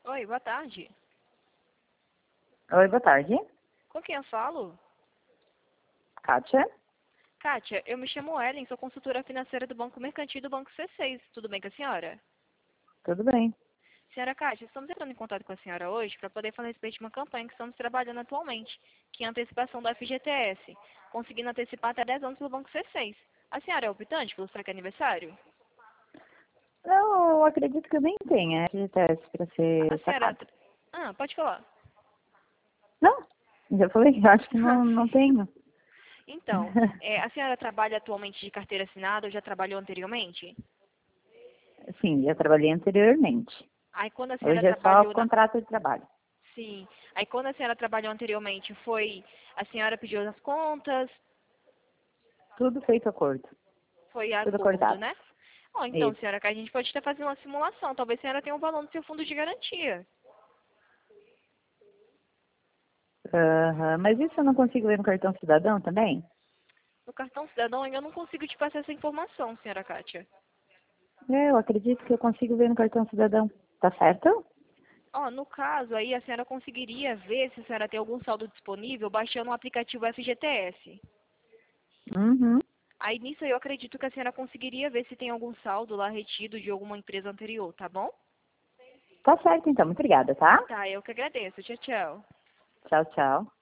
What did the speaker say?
Oi, boa tarde. Oi, boa tarde. Com quem eu falo? Kátia? Kátia, eu me chamo Ellen, sou consultora financeira do Banco Mercantil do Banco C6. Tudo bem com a senhora? Tudo bem? Senhora Kátia, estamos entrando em contato com a senhora hoje para poder falar a respeito de uma campanha que estamos trabalhando atualmente, que é a antecipação do FGTS, conseguindo antecipar até 10 anos pelo Banco C6. A senhora é optante pelo saque aniversário? Não, eu acredito que eu nem tenha FGTS para A ser senhora... sacado. Pode falar. Não, já falei, eu acho que não Sim. tenho. Então, a senhora trabalha atualmente de carteira assinada ou já trabalhou anteriormente? Sim, já trabalhei anteriormente. Aí quando a senhora Hoje é só trabalhou na... contrato de trabalho. Sim. Aí quando a senhora trabalhou anteriormente, a senhora pediu as contas, Tudo feito acordo. foi Tudo acordo, acordado. né? Ó, então, Isso. senhora, que a gente pode estar fazendo uma simulação. Talvez a senhora tenha um valor no seu fundo de garantia. Aham, mas isso eu não consigo ver no cartão cidadão também? No cartão cidadão, eu não consigo te passar essa informação, senhora Kátia. Eu acredito que eu consigo ver no cartão cidadão. Tá certo? Ó, no caso aí, a senhora conseguiria ver se a senhora tem algum saldo disponível baixando o aplicativo FGTS. Uhum. Aí nisso eu acredito que a senhora conseguiria ver se tem algum saldo lá retido de alguma empresa anterior, tá bom? Tá certo então, muito obrigada, tá? Tá, eu que agradeço. Tchau, tchau. Tchau, tchau.